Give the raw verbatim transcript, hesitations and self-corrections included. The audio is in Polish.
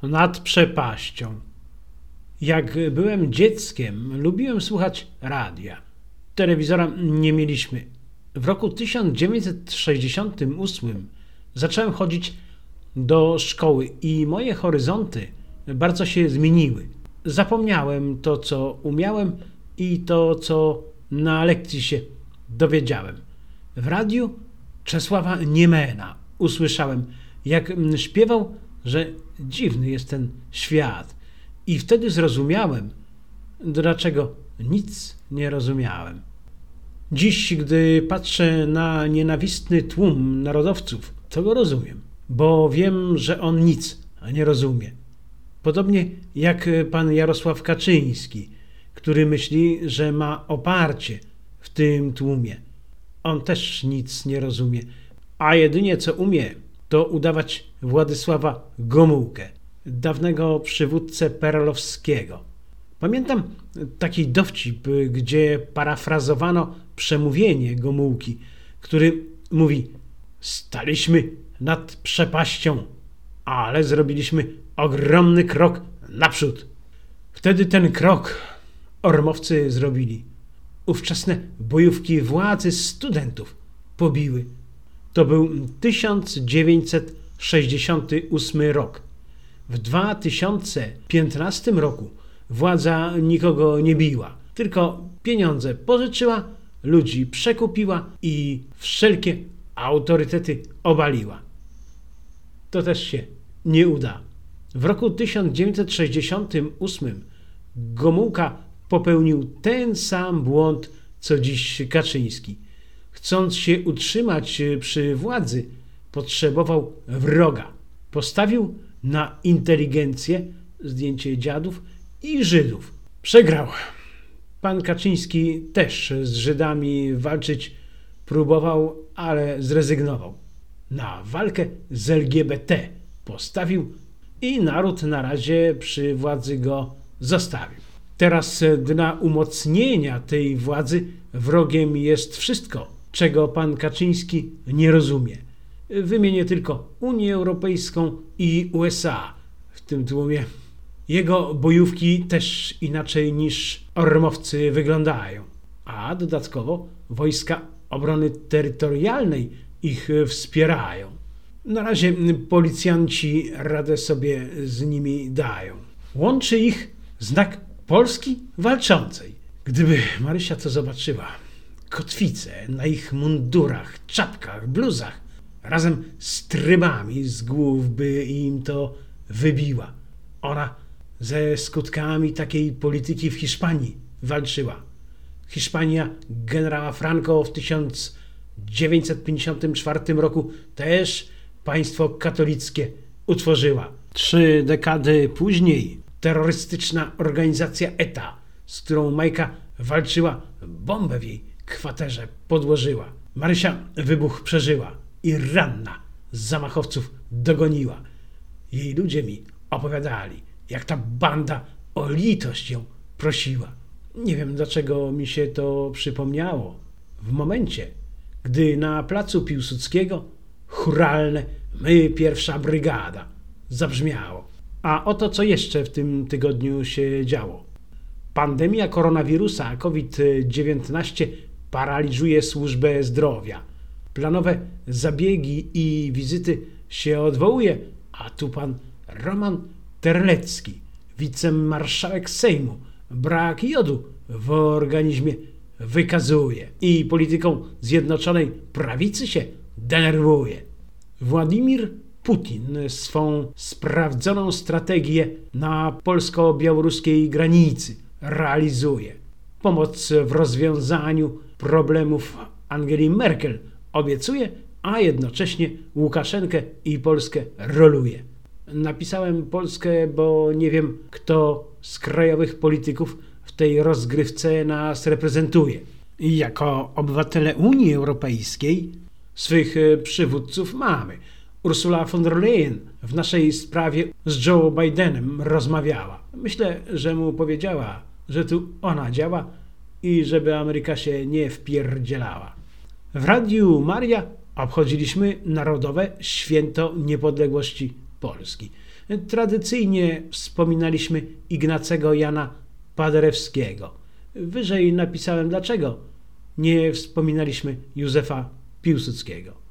nad przepaścią. Jak byłem dzieckiem, lubiłem słuchać radia. Telewizora nie mieliśmy. W roku tysiąc dziewięćset sześćdziesiątym ósmym zacząłem chodzić do szkoły i moje horyzonty bardzo się zmieniły. Zapomniałem to, co umiałem i to, co na lekcji się dowiedziałem. W radiu Czesława Niemena usłyszałem, jak śpiewał, że dziwny jest ten świat. I wtedy zrozumiałem, dlaczego nic nie rozumiałem. Dziś, gdy patrzę na nienawistny tłum narodowców, to go rozumiem, bo wiem, że on nic nie rozumie. Podobnie jak pan Jarosław Kaczyński, który myśli, że ma oparcie w tym tłumie. On też nic nie rozumie, a jedynie co umie, to udawać Władysława Gomułkę, dawnego przywódcę perelowskiego. Pamiętam taki dowcip, gdzie parafrazowano przemówienie Gomułki, który mówi: staliśmy nad przepaścią, ale zrobiliśmy ogromny krok naprzód. Wtedy ten krok ormowcy zrobili. Ówczesne bojówki władzy studentów pobiły. To był tysiąc dziewięćset sześćdziesiąty ósmy rok. W dwa tysiące piętnastym roku władza nikogo nie biła, tylko pieniądze pożyczyła, ludzi przekupiła i wszelkie autorytety obaliła. To też się nie uda. W roku tysiąc dziewięćset sześćdziesiątym ósmym Gomułka popełnił ten sam błąd, co dziś Kaczyński. Chcąc się utrzymać przy władzy, potrzebował wroga. Postawił na inteligencję, zdjęcie dziadów i Żydów. Przegrał. Pan Kaczyński też z Żydami walczyć próbował, ale zrezygnował. Na walkę z L G B T postawił i naród na razie przy władzy go zostawił. Teraz dla umocnienia tej władzy wrogiem jest wszystko, czego pan Kaczyński nie rozumie. Wymienię tylko Unię Europejską i U S A w tym tłumie. Jego bojówki też inaczej niż ormowcy wyglądają, a dodatkowo wojska obrony terytorialnej ich wspierają. Na razie policjanci radę sobie z nimi dają. Łączy ich znak Polski walczącej. Gdyby Marysia to zobaczyła, kotwice na ich mundurach, czapkach, bluzach, razem z trybami z głów by im to wybiła. Ona ze skutkami takiej polityki w Hiszpanii walczyła. Hiszpania generała Franco w tysiąc dziewięćset pięćdziesiątym czwartym roku też państwo katolickie utworzyła. Trzy dekady później terrorystyczna organizacja E T A, z którą Majka walczyła, bombę w jej kwaterze podłożyła. Marysia wybuch przeżyła i ranna z zamachowców dogoniła. Jej ludzie mi opowiadali, jak ta banda o litość ją prosiła. Nie wiem, dlaczego mi się to przypomniało. W momencie, gdy na placu Piłsudskiego chóralne "My pierwsza brygada" zabrzmiało. A oto co jeszcze w tym tygodniu się działo. Pandemia koronawirusa COVID dziewiętnaście paraliżuje służbę zdrowia. Planowe zabiegi i wizyty się odwołuje, a tu pan Roman Terlecki, wicemarszałek Sejmu, brak jodu w organizmie wykazuje i polityką Zjednoczonej Prawicy się denerwuje. Władimir Putin swą sprawdzoną strategię na polsko-białoruskiej granicy realizuje. Pomoc w rozwiązaniu problemów Angeli Merkel obiecuje, a jednocześnie Łukaszenkę i Polskę roluje. Napisałem Polskę, bo nie wiem, kto z krajowych polityków w tej rozgrywce nas reprezentuje. I jako obywatele Unii Europejskiej swych przywódców mamy. Ursula von der Leyen w naszej sprawie z Joe Bidenem rozmawiała. Myślę, że mu powiedziała, że tu ona działa i żeby Ameryka się nie wpierdzielała. W Radiu Maria obchodziliśmy Narodowe Święto Niepodległości Polski. Tradycyjnie wspominaliśmy Ignacego Jana Paderewskiego. Wyżej napisałem dlaczego nie wspominaliśmy Józefa Piłsudskiego.